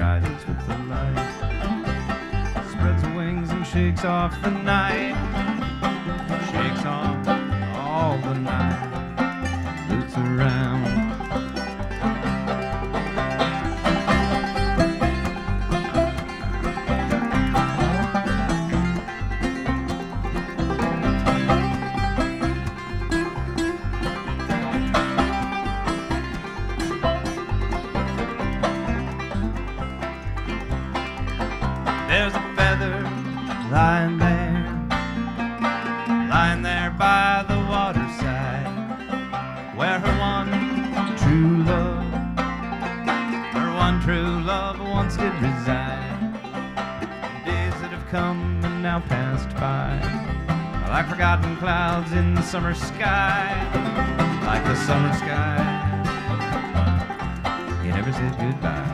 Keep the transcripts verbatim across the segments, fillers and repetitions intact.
rides with the light. Spreads her wings and shakes off the night. Shakes off all the night. Looks around. There's a feather lying there, lying there by the waterside, where her one true love, her one true love once did reside. Days that have come and now passed by, like forgotten clouds in the summer sky, like the summer sky. You never said goodbye.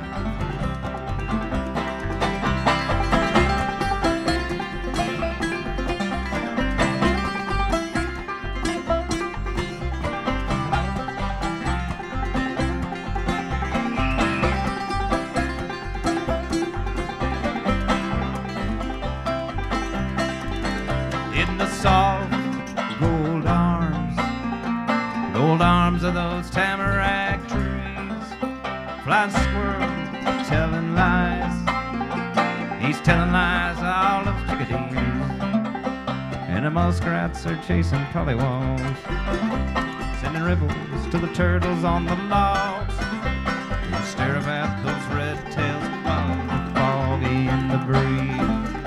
In the soft gold arms, gold arms of those tamarack trees, flies a squirrel telling lies. He's telling lies all of chickadees, and the muskrats are chasing pollywogs, sending ripples to the turtles on the logs, who stare up at those red tails above the foggy in the breeze.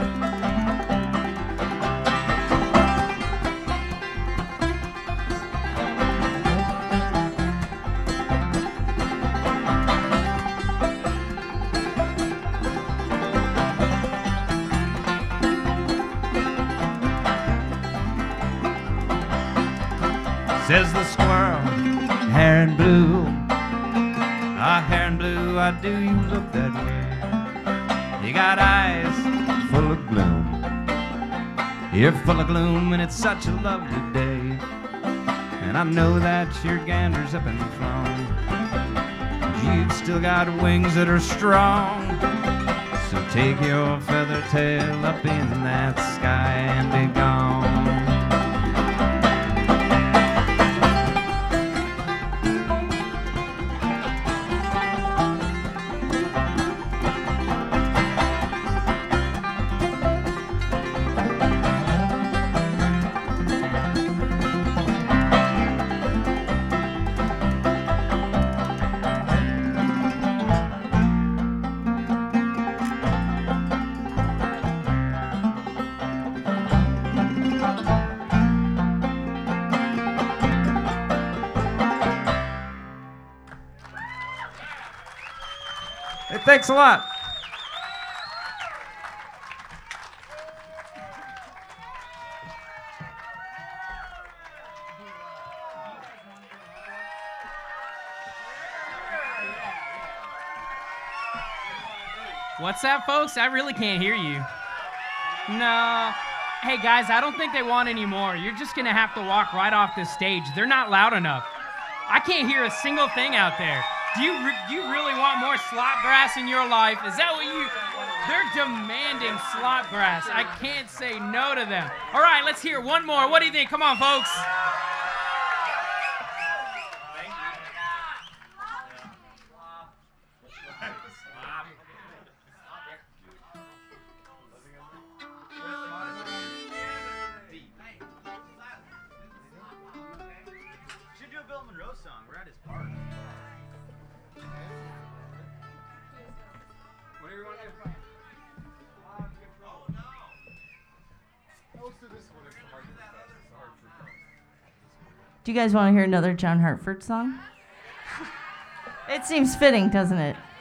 Says the squirrel, hair and blue, ah, hair and blue, why do you look that way? You got eyes full of gloom. You're full of gloom and it's such a lovely day. And I know that your gander's up and flown. You've still got wings that are strong. So take your feather tail up in that sky and be gone. Hey, thanks a lot. What's that, folks? I really can't hear you. No. Hey, guys, I don't think they want any more. You're just going to have to walk right off this stage. They're not loud enough. I can't hear a single thing out there. Do you re- do you really want more slot brass in your life? Is that what you... They're demanding slot brass. I can't say no to them. All right, let's hear one more. What do you think? Come on, folks. Should do a Bill Monroe song. We're at his park. Whatever you want to do. Oh, no. Most of this one is the hard for. Do you guys want to hear another John Hartford song? It seems fitting, doesn't it?